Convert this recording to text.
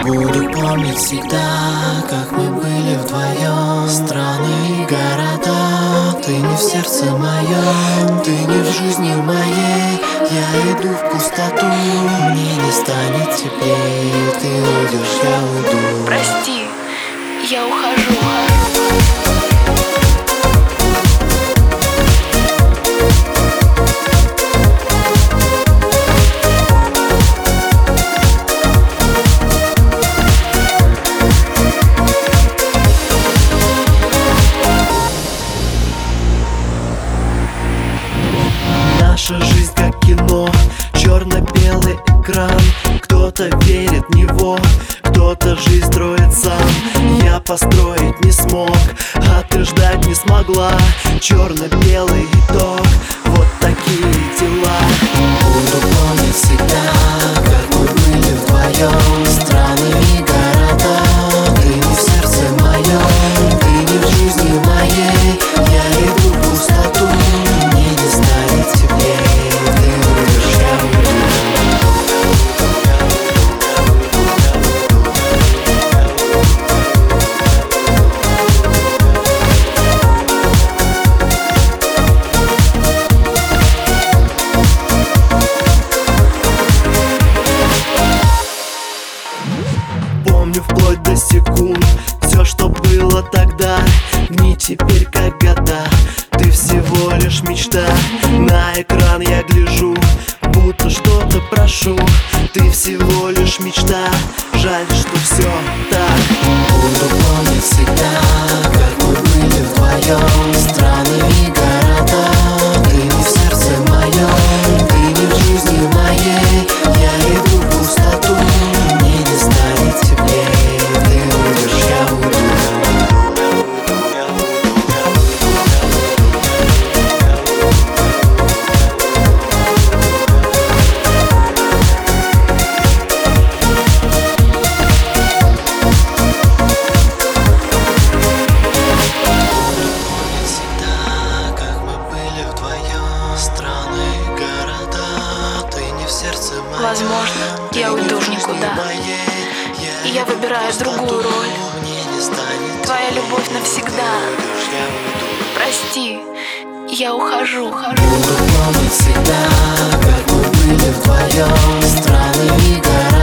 Буду помнить всегда, как мы были вдвоем. Страны и города, ты не в сердце моем, ты не в жизни моей. Я иду в пустоту, мне не станет теплее. Ты уйдешь, я уйду. Прости, я ухожу. Наша жизнь как кино, черно-белый экран. Кто-то верит в него, кто-то жизнь строит сам. Я построить не смог, а ты ждать не смогла. Черно-белый итог, вот такие дела. Буду помнить всегда, как мы были вдвоем. Страны и города, ты не в сердце моем, ты не в жизни моей. Я иду в пустоту, мне не станет теплее. Ты уйдешь, я уйду. Помню вплоть до секунд все, что было тогда. Дни теперь как года, ты всего лишь мечта. На экран я гляжу, будто что-то прошу. Ты всего лишь мечта, жаль, что все так. Буду помнить всегда, как мы были вдвоем. Страны и города, ты не в сердце моем, ты не в жизни моей. Я иду в пустоту, мне не станет теплее. Ты уйдешь, я уйду. Возможно, я уйду в никуда, и я выбираю другую роль. Твоя любовь навсегда. Прости, я ухожу. Буду помнить всегда, как мы были вдвоем. Страны и города.